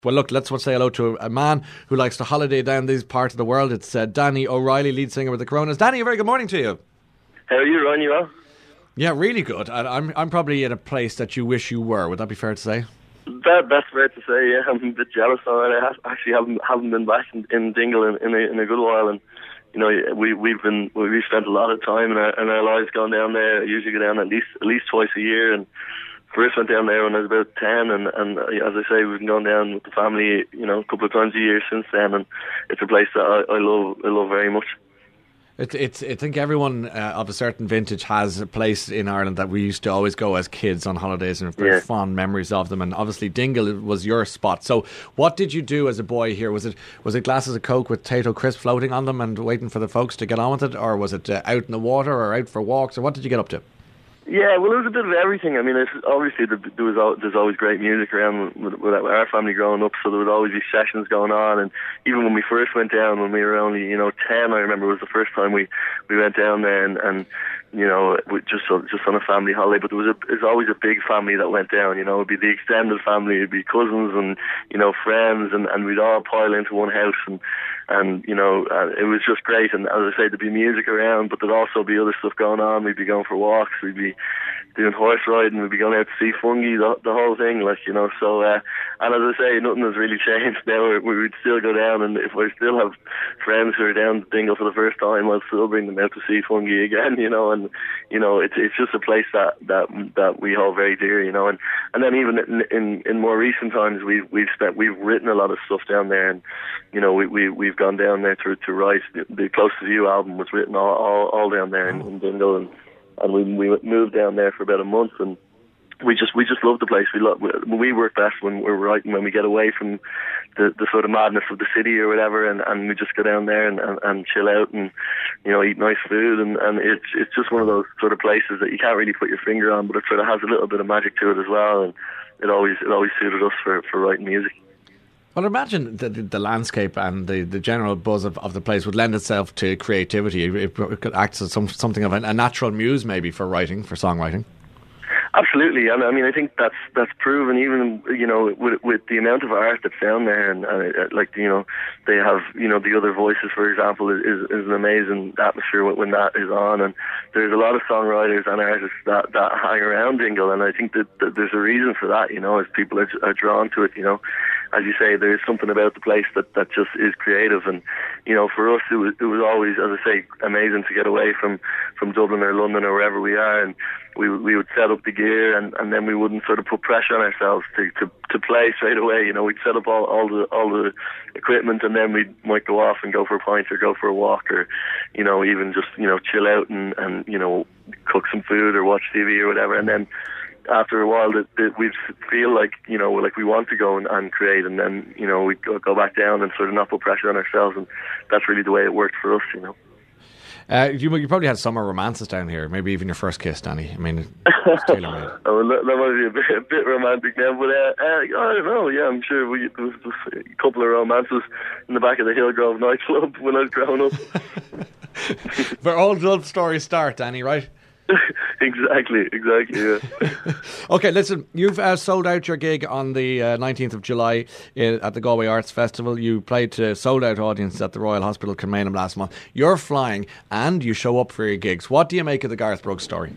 Well, look, let's say hello to a man who likes to holiday down these parts of the world. It's Danny O'Reilly, lead singer with the Coronas. Danny, a very good morning to you. How are you, Ron? You well? Yeah, really good. I'm probably in a place that you wish you were. Would that be fair to say? That's fair to say. Yeah, I'm a bit jealous. I actually haven't been back in Dingle in a good while, and you know we've spent a lot of time in our lives going down there. I usually go down at least twice a year, and first went down there when I was about 10, and as I say, we've been going down with the family, you know, a couple of times a year since then, and it's a place that I love very much. I think everyone of a certain vintage has a place in Ireland that we used to always go as kids on holidays, and have very fond memories of them. And obviously, Dingle was your spot. So, what did you do as a boy here? Was it glasses of Coke with Tayto crisp floating on them and waiting for the folks to get on with it, or was it out in the water or out for walks, or what did you get up to? Yeah, well, it was a bit of everything. I mean, obviously there's always great music around with our family growing up, so there would always be sessions going on. And even when we first went down, when we were only 10, I remember was the first time we went down there, and you know, just on a family holiday. But there's always a big family that went down. You know, it'd be the extended family, it'd be cousins and friends, and we'd all pile into one house, and you know, it was just great. And as I say, there'd be music around, but there'd also be other stuff going on. We'd be going for walks, we'd be doing horse riding, we'd be going out to see fungi, the whole thing, like, you know. So, and as I say, nothing has really changed now. We would still go down, and if I still have friends who are down to Dingle for the first time, I'll still bring them out to see fungi again, you know. And you know, it's just a place that we hold very dear, you know. And then even in more recent times, we've written a lot of stuff down there, and you know, we've gone down there to write. The Close to You album was written all down there in Dingle, and we moved down there for about a month, and we just love the place. We work best when we're writing, when we get away from the sort of madness of the city or whatever, and we just go down there and chill out and, you know, eat nice food, and it's just one of those sort of places that you can't really put your finger on, but it sort of has a little bit of magic to it as well, and it always suited us for writing music. Well, imagine the landscape and the general buzz of the place would lend itself to creativity. It could act as something of a natural muse, maybe, for songwriting. Absolutely, and I mean, I think that's proven. Even, you know, with the amount of art that's down there, and like, you know, they have, you know, the Other Voices, for example, is an amazing atmosphere when that is on, and there's a lot of songwriters and artists that hang around Dingle, and I think that there's a reason for that, you know, as people are drawn to it, you know. As you say, there is something about the place that just is creative, and you know, for us it was always, as I say, amazing to get away from Dublin or London or wherever we are, and we would set up the gear, and then we wouldn't sort of put pressure on ourselves to play straight away. You know, we'd set up all the equipment, and then we might go off and go for a pint or go for a walk, or you know, even just, you know, chill out and you know, cook some food or watch TV or whatever, and then after a while we feel like, you know, like we want to go and create, and then, you know, we go back down and sort of not put pressure on ourselves, and that's really the way it worked for us, you know. You probably had summer romances down here, maybe even your first kiss, Danny. I mean, it's tailor-made. Oh, that might be a bit romantic now, but I don't know. Yeah, I'm sure there was a couple of romances in the back of the Hillgrove nightclub when I was growing up. Where all love stories start, Danny, right? Exactly, yeah. Okay, listen, you've sold out your gig on the 19th of July at the Galway Arts Festival. You played to sold-out audience at the Royal Hospital Kilmainham last month. You're flying and you show up for your gigs. What do you make of the Garth Brooks story?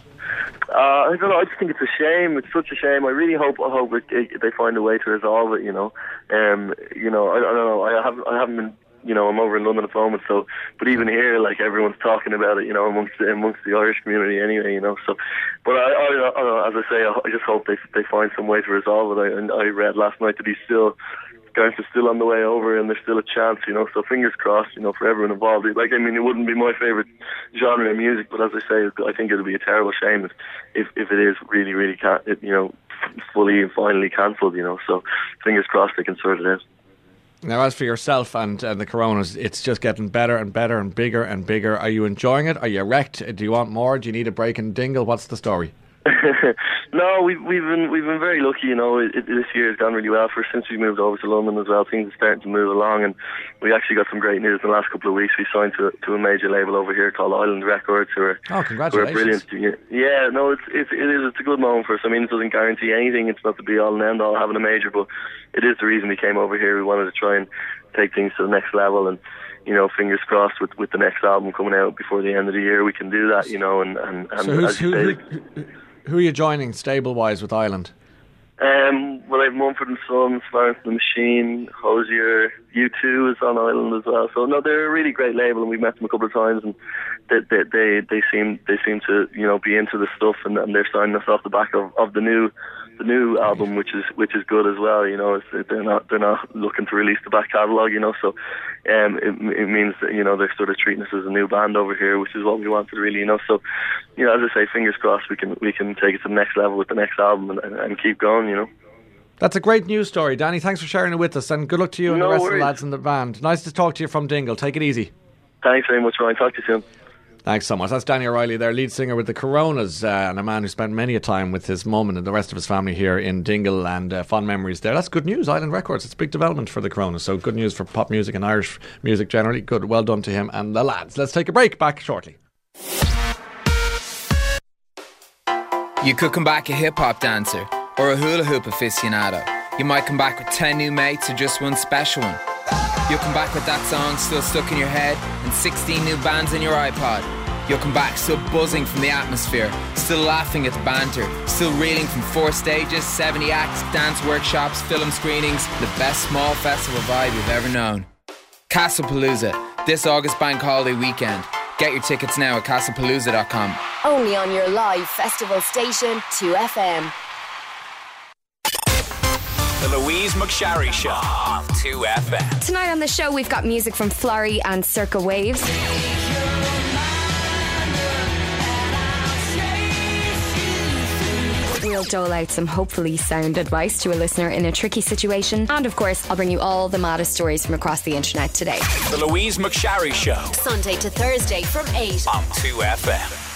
I don't know, I just think it's a shame. It's such a shame. I really hope they find a way to resolve it, you know. You know, I don't know, I haven't been, you know, I'm over in London at the moment, so, but even here, like, everyone's talking about it, you know, amongst the Irish community anyway, you know, so, but I as I say, I just hope they find some way to resolve it. I read last night that Garth is still on the way over, and there's still a chance, you know, so fingers crossed, you know, for everyone involved. Like, I mean, it wouldn't be my favourite genre of music, but as I say, I think it would be a terrible shame if it is really, really, you know, fully and finally cancelled, you know, so fingers crossed they can sort it out. Now, as for yourself and the Coronas, it's just getting better and better and bigger and bigger. Are you enjoying it? Are you wrecked? Do you want more? Do you need a break in Dingle? What's the story? No, we've been very lucky. You know, this year has gone really well for us since we moved over to London as well. Things are starting to move along, and we actually got some great news in the last couple of weeks. We signed to a major label over here called Island Records, who are congratulations! Who are brilliant. Yeah, no, it's a good moment for us. I mean, it doesn't guarantee anything. It's not the be all and end all having a major, but it is the reason we came over here. We wanted to try and take things to the next level, and you know, fingers crossed with the next album coming out before the end of the year, we can do that. You know, and so who are you joining stable-wise with Island? Well, I have Mumford & Sons, Florence and the Machine, Hozier, U2 is on Island as well. So no, they're a really great label, and we've met them a couple of times, and they seem to, you know, be into the stuff, and they're signing us off the back of the new album, which is good as well. You know, they're not looking to release the back catalogue. You know, so it means that, you know, they're sort of treating us as a new band over here, which is what we wanted really. You know, so, you know, as I say, fingers crossed we can take it to the next level with the next album and keep going. You know. That's a great news story, Danny. Thanks for sharing it with us, and good luck to you and the rest of the lads in the band. Nice to talk to you from Dingle. Take it easy. Thanks very much, Ryan. Talk to you soon. Thanks so much. That's Danny O'Reilly, their lead singer with the Coronas, and a man who spent many a time with his mum and the rest of his family here in Dingle, and fond memories there. That's good news. Island Records, it's a big development for the Coronas, so good news for pop music and Irish music generally. Good, well done to him and the lads. Let's take a break. Back shortly. You could come back a hip-hop dancer or a hula hoop aficionado. You might come back with 10 new mates or just one special one. You'll come back with that song still stuck in your head and 16 new bands in your iPod. You'll come back still buzzing from the atmosphere, still laughing at the banter, still reeling from 4 stages, 70 acts, dance workshops, film screenings, the best small festival vibe you've ever known. Castlepalooza, this August Bank Holiday weekend. Get your tickets now at castlepalooza.com. Only on your live festival station, 2FM. The Louise McSharry Show on 2FM. Tonight on the show, we've got music from Florrie and Circa Waves. We'll dole out some hopefully sound advice to a listener in a tricky situation. And of course, I'll bring you all the maddest stories from across the internet today. The Louise McSharry Show. Sunday to Thursday from 8 on 2FM.